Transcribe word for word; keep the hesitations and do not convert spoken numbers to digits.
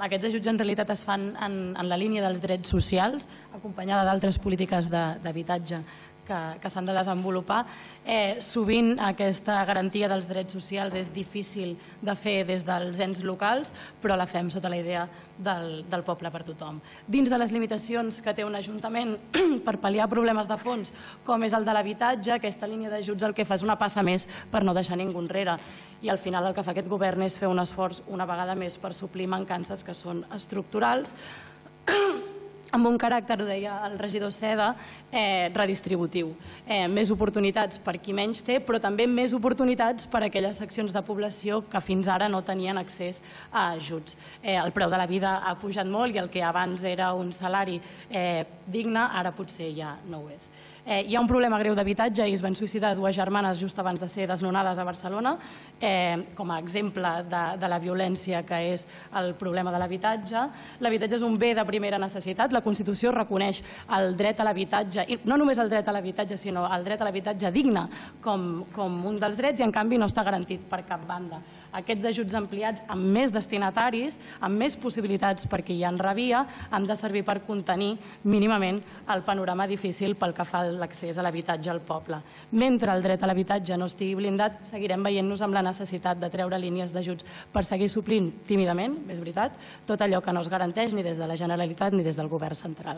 Aquests ajuts en realitat es fan en la línia dels drets socials, acompanyada d'altres polítiques d'habitatge que s'han de desenvolupar. Sovint aquesta garantia dels drets socials és difícil de fer des dels ens locals, però la fem sota la idea del poble per tothom. Dins de les limitacions que té un ajuntament per pal·liar problemes de fons, com és el de l'habitatge, aquesta línia d'ajuts el que fa és una passa més per no deixar ningú enrere. I al final el que fa aquest govern és fer un esforç una vegada més per suplir mancances que són estructurals, amb un caràcter, ho deia el regidor Seda, redistributiu. Més oportunitats per qui menys té, però també més oportunitats per a aquelles seccions de població que fins ara no tenien accés a ajuts. El preu de la vida ha pujat molt i el que abans era un salari digne, ara potser ja no ho és. Hi ha un problema greu d'habitatge i es van suïcidar dues germanes just abans de ser desnonades a Barcelona, com a exemple de la violència que és el problema de l'habitatge. L'habitatge és un bé de primera necessitat. La Constitució reconeix el dret a l'habitatge, i no només el dret a l'habitatge, sinó el dret a l'habitatge digne com un dels drets, i en canvi no està garantit per cap banda. Aquests ajuts ampliats amb més destinataris, amb més possibilitats per qui ja en rebia, han de servir per contenir mínimament el panorama difícil pel que fa a l'accés a l'habitatge al poble. Mentre el dret a l'habitatge no estigui blindat, seguirem veient-nos amb la necessitat de treure línies d'ajuts per seguir suplint tímidament, és veritat, tot allò que no es garanteix ni des de la Generalitat ni des del govern central.